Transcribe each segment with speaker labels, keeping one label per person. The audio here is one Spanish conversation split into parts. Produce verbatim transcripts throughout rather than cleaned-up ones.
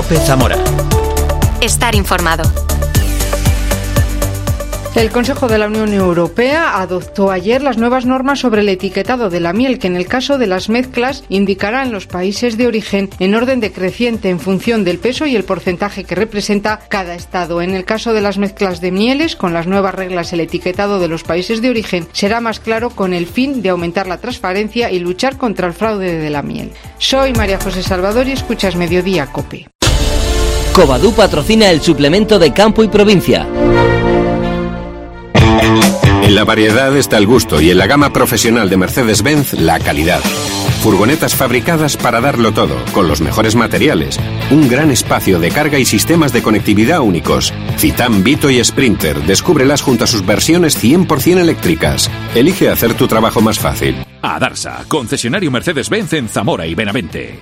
Speaker 1: COPE Zamora.
Speaker 2: Estar informado.
Speaker 3: El Consejo de la Unión Europea adoptó ayer las nuevas normas sobre el etiquetado de la miel, que en el caso de las mezclas indicará en los países de origen en orden decreciente en función del peso y el porcentaje que representa cada estado. En el caso de las mezclas de mieles, con las nuevas reglas, el etiquetado de los países de origen será más claro con el fin de aumentar la transparencia y luchar contra el fraude de la miel. Soy María José Salvador y escuchas Mediodía COPE.
Speaker 1: Covadú patrocina el suplemento de Campo y Provincia.
Speaker 4: En la variedad está el gusto y en la gama profesional de Mercedes-Benz la calidad. Furgonetas fabricadas para darlo todo, con los mejores materiales. Un gran espacio de carga y sistemas de conectividad únicos. Citan, Vito y Sprinter. Descúbrelas junto a sus versiones cien por ciento eléctricas. Elige hacer tu trabajo más fácil.
Speaker 5: Adarsa, concesionario Mercedes-Benz en Zamora y Benavente.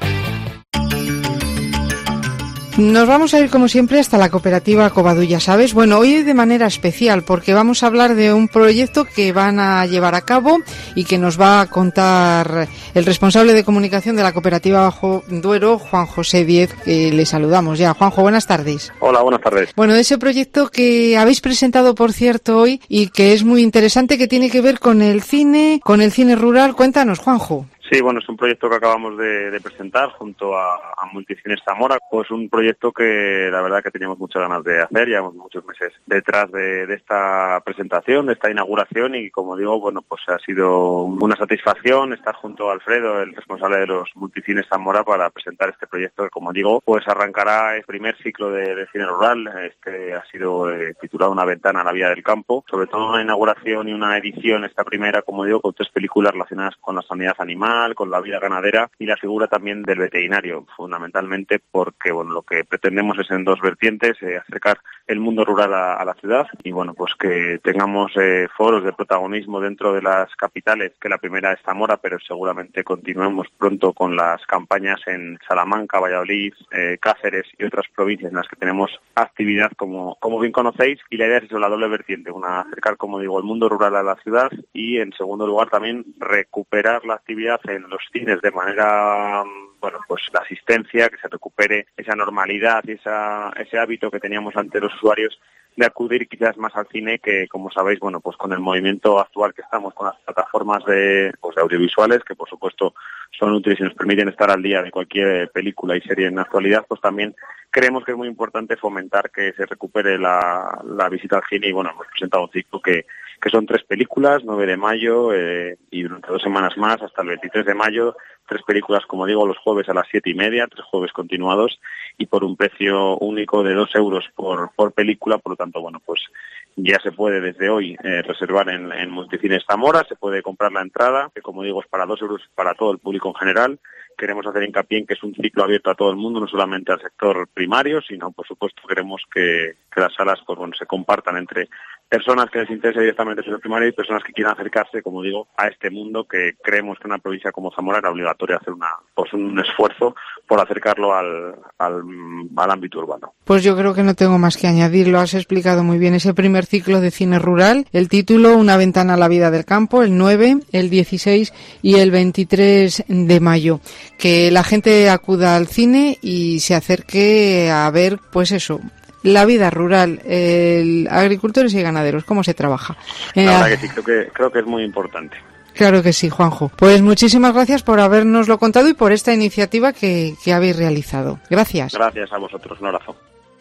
Speaker 3: Nos vamos a ir como siempre hasta la cooperativa Covadú, ya sabes. Bueno, hoy de manera especial porque vamos a hablar de un proyecto que van a llevar a cabo y que nos va a contar el responsable de comunicación de la cooperativa Bajo Duero, Juan José Díez, que le saludamos ya. Juanjo, buenas tardes.
Speaker 6: Hola, buenas tardes.
Speaker 3: Bueno, ese proyecto que habéis presentado, por cierto, hoy y que es muy interesante, que tiene que ver con el cine, con el cine rural. Cuéntanos, Juanjo.
Speaker 6: Sí, bueno, es un proyecto que acabamos de, de presentar junto a, a Multicines Zamora. Pues un proyecto que la verdad que teníamos muchas ganas de hacer, llevamos muchos meses detrás de, de esta presentación, de esta inauguración y como digo, bueno, pues ha sido una satisfacción estar junto a Alfredo, el responsable de los Multicines Zamora, para presentar este proyecto que, como digo, pues arrancará el primer ciclo de, de cine rural. Este ha sido eh, titulado Una ventana a la vida del campo, sobre todo una inauguración y una edición, esta primera, como digo, con tres películas relacionadas con la sanidad animal, con la vida ganadera y la figura también del veterinario, fundamentalmente porque bueno, lo que pretendemos es en dos vertientes, eh, acercar el mundo rural a, a la ciudad y bueno, pues que tengamos eh, foros de protagonismo dentro de las capitales, que la primera es Zamora, pero seguramente continuemos pronto con las campañas en Salamanca, Valladolid, eh, Cáceres y otras provincias en las que tenemos actividad, como, como bien conocéis, y la idea es eso, la doble vertiente, una acercar, como digo, el mundo rural a la ciudad y en segundo lugar también recuperar la actividad en los cines de manera, bueno, pues la asistencia, que se recupere esa normalidad y esa, ese hábito que teníamos ante los usuarios de acudir quizás más al cine, que como sabéis, bueno, pues con el movimiento actual que estamos con las plataformas de, pues, de audiovisuales, que por supuesto son útiles y nos permiten estar al día de cualquier película y serie en la actualidad, pues también creemos que es muy importante fomentar que se recupere la, la visita al cine y bueno, hemos presentado un ciclo que que son tres películas, nueve de mayo eh, y durante dos semanas más, hasta el veintitrés de mayo, tres películas, como digo, los jueves a las siete y media, tres jueves continuados y por un precio único de dos euros por, por película. Por lo tanto, bueno, pues ya se puede desde hoy eh, reservar en, en Multicines Zamora, se puede comprar la entrada, que como digo es para dos euros para todo el público en general. Queremos hacer hincapié en que es un ciclo abierto a todo el mundo, no solamente al sector primario, sino por supuesto queremos que, que las salas pues bueno se compartan entre personas que les interese directamente el sector primario y personas que quieran acercarse, como digo, a este mundo, que creemos que en una provincia como Zamora era obligatorio hacer una pues un esfuerzo por acercarlo al, al, al ámbito urbano.
Speaker 3: Pues yo creo que no tengo más que añadir, lo has explicado muy bien, ese primer ciclo de cine rural, el título Una ventana a la vida del campo, el nueve, el dieciséis y el veintitrés de mayo. Que la gente acuda al cine y se acerque a ver, pues eso, la vida rural, el, agricultores y ganaderos, cómo se trabaja. Eh,
Speaker 6: la verdad que sí, creo que, creo que es muy importante.
Speaker 3: Claro que sí, Juanjo. Pues muchísimas gracias por habernoslo contado y por esta iniciativa que, que habéis realizado. Gracias.
Speaker 6: Gracias a vosotros, un abrazo.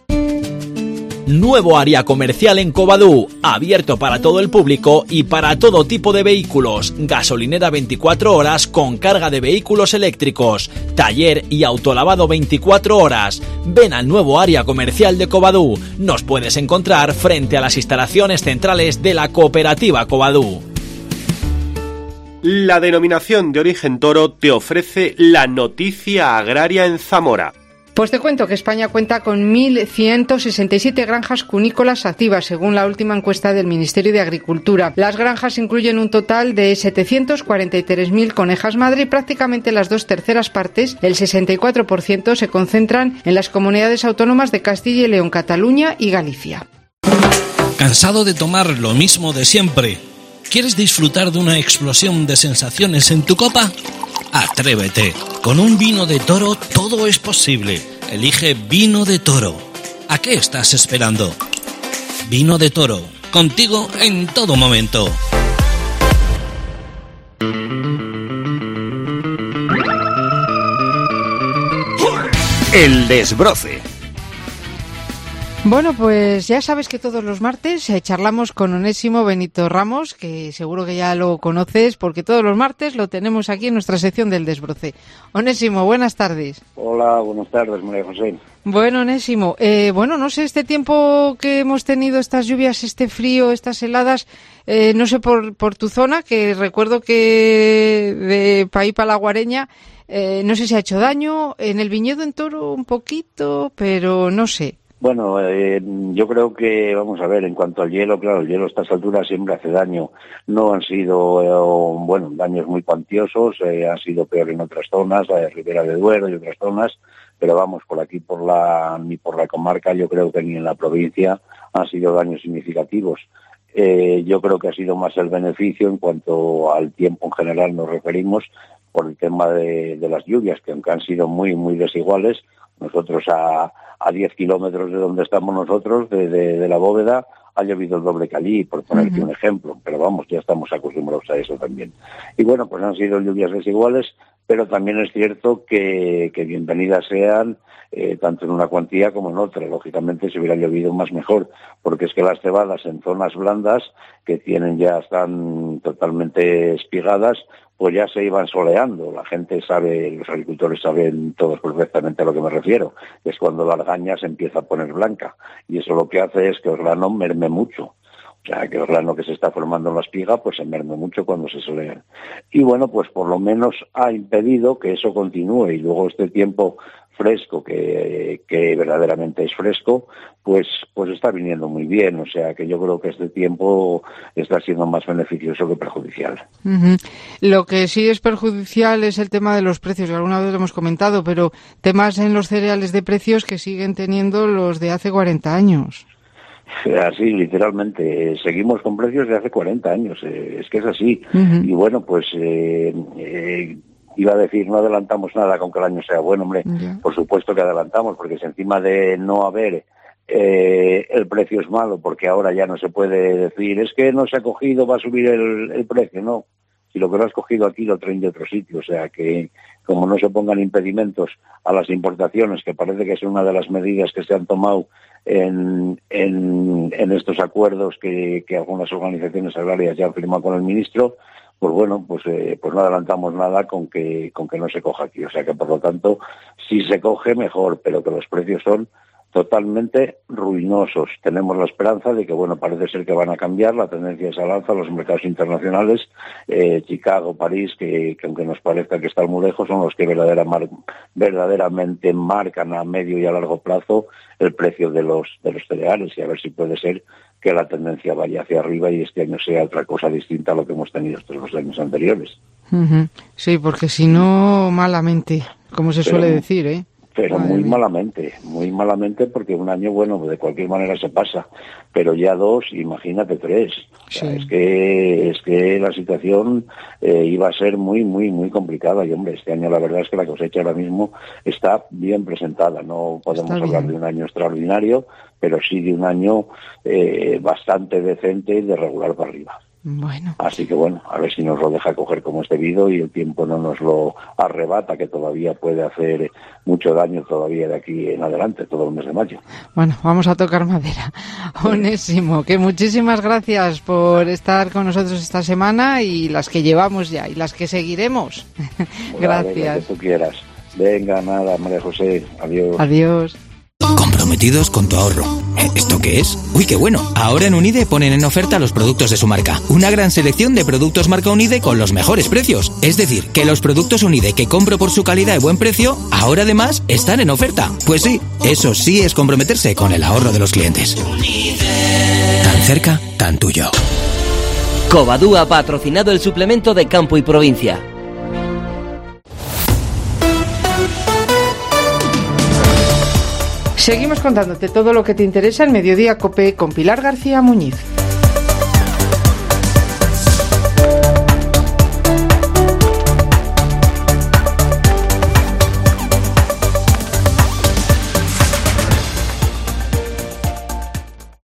Speaker 7: Nuevo área comercial en Covadú, abierto para todo el público y para todo tipo de vehículos, gasolinera veinticuatro horas con carga de vehículos eléctricos, taller y autolavado veinticuatro horas. Ven al nuevo área comercial de Covadú. Nos puedes encontrar frente a las instalaciones centrales de la cooperativa Covadú.
Speaker 8: La denominación de origen toro te ofrece la noticia agraria en Zamora.
Speaker 3: Pues te cuento que España cuenta con mil ciento sesenta y siete granjas cunícolas activas, según la última encuesta del Ministerio de Agricultura. Las granjas incluyen un total de setecientos cuarenta y tres mil conejas madre y prácticamente las dos terceras partes, el sesenta y cuatro por ciento, se concentran en las comunidades autónomas de Castilla y León, Cataluña y Galicia.
Speaker 9: ¿Cansado de tomar lo mismo de siempre? ¿Quieres disfrutar de una explosión de sensaciones en tu copa? Atrévete. Con un vino de toro todo es posible. elige Vino de Toro. ¿A qué estás esperando? Vino de Toro, contigo en todo momento.
Speaker 1: El desbroce.
Speaker 3: Bueno, pues ya sabes que todos los martes eh, charlamos con Onésimo Benito Ramos, que seguro que ya lo conoces porque todos los martes lo tenemos aquí en nuestra sección del desbroce. Onésimo, buenas tardes.
Speaker 10: Hola, buenas tardes, María José.
Speaker 3: Bueno, Onésimo, eh, bueno, no sé, este tiempo que hemos tenido, estas lluvias, este frío, estas heladas, eh, no sé por, por tu zona, que recuerdo que de Paí para la Guareña, eh, no sé si ha hecho daño, en el viñedo en Toro un poquito, pero no sé.
Speaker 10: Bueno, eh, yo creo que, vamos a ver, en cuanto al hielo, claro, el hielo a estas alturas siempre hace daño. No han sido, eh, bueno, daños muy cuantiosos, eh, han sido peor en otras zonas, eh, Ribera de Duero y otras zonas, pero vamos, por aquí, por la, ni por la comarca, yo creo que ni en la provincia han sido daños significativos. Eh, yo creo que ha sido más el beneficio en cuanto al tiempo en general nos referimos, por el tema de, de las lluvias, que aunque han sido muy, muy desiguales, nosotros a, a diez kilómetros de donde estamos nosotros, de, de, de la bóveda, ha llovido el doble que allí, por ponerte uh-huh. un ejemplo, pero vamos, ya estamos acostumbrados a eso también. Y bueno, pues han sido lluvias desiguales, pero también es cierto que, que bienvenidas sean, eh, tanto en una cuantía como en otra. Lógicamente, si hubiera llovido más mejor, porque es que las cebadas en zonas blandas, que tienen ya, están totalmente espigadas, pues ya se iban soleando. La gente sabe, los agricultores saben todos perfectamente a lo que me refiero. Es cuando la argaña se empieza a poner blanca. Y eso lo que hace es que el grano merme mucho. O sea, que el grano que se está formando en la espiga, pues se merme mucho cuando se solean. Y bueno, pues por lo menos ha impedido que eso continúe. Y luego este tiempo fresco, que, que verdaderamente es fresco, pues pues está viniendo muy bien. O sea, que yo creo que este tiempo está siendo más beneficioso que perjudicial.
Speaker 3: Uh-huh. Lo que sí es perjudicial es el tema de los precios, que alguna vez lo hemos comentado, pero temas en los cereales de precios que siguen teniendo los de hace cuarenta años.
Speaker 10: Así, literalmente, seguimos con precios de hace cuarenta años, eh, es que es así. Uh-huh. Y bueno, pues eh, eh, iba a decir, no adelantamos nada con que el año sea bueno, hombre, yeah. Por supuesto que adelantamos, porque si encima de no haber, eh, el precio es malo, porque ahora ya no se puede decir, es que no se ha cogido, va a subir el, el precio, no. Si lo que no has cogido aquí lo traen de otro sitio, o sea que como no se pongan impedimentos a las importaciones, que parece que es una de las medidas que se han tomado en, en, en estos acuerdos que, que algunas organizaciones agrarias ya han firmado con el ministro, pues bueno, pues eh, pues no adelantamos nada con que con que no se coja aquí, o sea que por lo tanto si se coge mejor, pero que los precios son totalmente ruinosos. Tenemos la esperanza de que, bueno, parece ser que van a cambiar, la tendencia es al alza, los mercados internacionales, eh, Chicago, París, que, que aunque nos parezca que están muy lejos, son los que verdadera mar, verdaderamente marcan a medio y a largo plazo el precio de los, de los cereales, y a ver si puede ser que la tendencia vaya hacia arriba y este año sea otra cosa distinta a lo que hemos tenido estos los años anteriores. Uh-huh.
Speaker 3: Sí, porque si no, malamente, como se Pero, suele decir, ¿eh?
Speaker 10: Pero Madre muy mía. malamente, muy malamente, porque un año, bueno, de cualquier manera se pasa, pero ya dos, imagínate tres. O sea, sí. es que es que la situación eh, iba a ser muy, muy, muy complicada. Y hombre, este año la verdad es que la cosecha ahora mismo está bien presentada. No podemos está hablar bien. de un año extraordinario, pero sí de un año eh, bastante decente y de regular para arriba.
Speaker 3: Bueno.
Speaker 10: Así que bueno, a ver si nos lo deja coger como es debido y el tiempo no nos lo arrebata, que todavía puede hacer mucho daño todavía de aquí en adelante, todo el mes de mayo.
Speaker 3: Bueno, vamos a tocar madera. Onésimo, que muchísimas gracias por estar con nosotros esta semana y las que llevamos ya y las que seguiremos.
Speaker 10: Bueno,
Speaker 3: gracias.
Speaker 10: Venga, que tú quieras. Venga, nada, María José. Adiós.
Speaker 3: Adiós.
Speaker 11: Comprometidos con tu ahorro. ¿Esto qué es? Uy, qué bueno. Ahora en Unide ponen en oferta los productos de su marca. Una gran selección de productos marca Unide con los mejores precios. Es decir, que los productos Unide que compro por su calidad y buen precio, ahora además están en oferta. Pues sí, eso sí es comprometerse con el ahorro de los clientes. Tan cerca, tan tuyo.
Speaker 1: Covadú ha patrocinado el suplemento de Campo y Provincia.
Speaker 3: Seguimos contándote todo lo que te interesa en Mediodía COPE con Pilar García Muñiz.